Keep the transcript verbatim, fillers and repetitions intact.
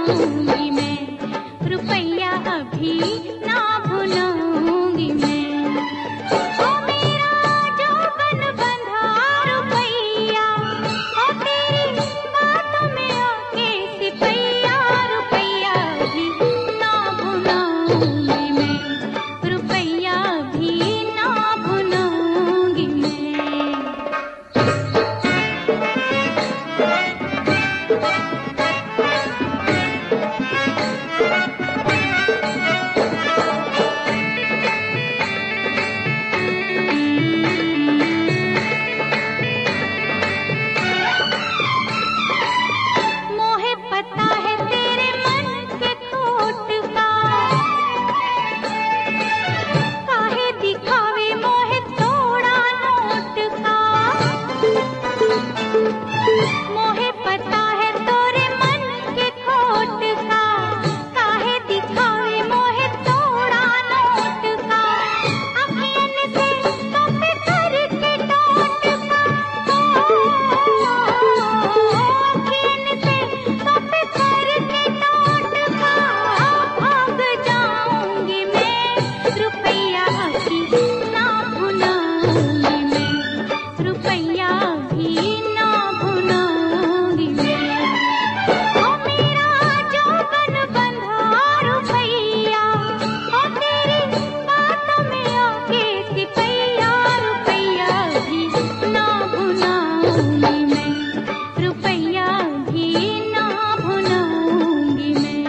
जाऊंगी मैं, रुपया अभी ना भुलाऊंगी मैं। ओ मेरा जौबन बंधा रुपया, ओ तेरी बातों में आके सिपैया, रुपया भी ना भुलाऊंगी मैं, रुपया भी ना भुलाऊंगी मैं। मोहे पता है तेरे मन के खोट का, काहे दिखावे मोहे थोड़ा नोट का। मोहे पता है तोरे मन के खोट का, काहे दिखावे मोहे थोड़ा नोट का। अखियन से कप करके टोट का, अखियन से कप करके टोट का। भाग जाऊंगी मैं, रुपया अभी ना भुलाऊंगी मैं, रुपया भी ना भुलाऊंगी मैं। ओ मेरा जौबन बंधा रुपया, ओ तेरी बातों में आके सिपैया, रुपया भी ना भुलाऊंगी मैं, रुपया भी ना भुलाऊंगी मैं।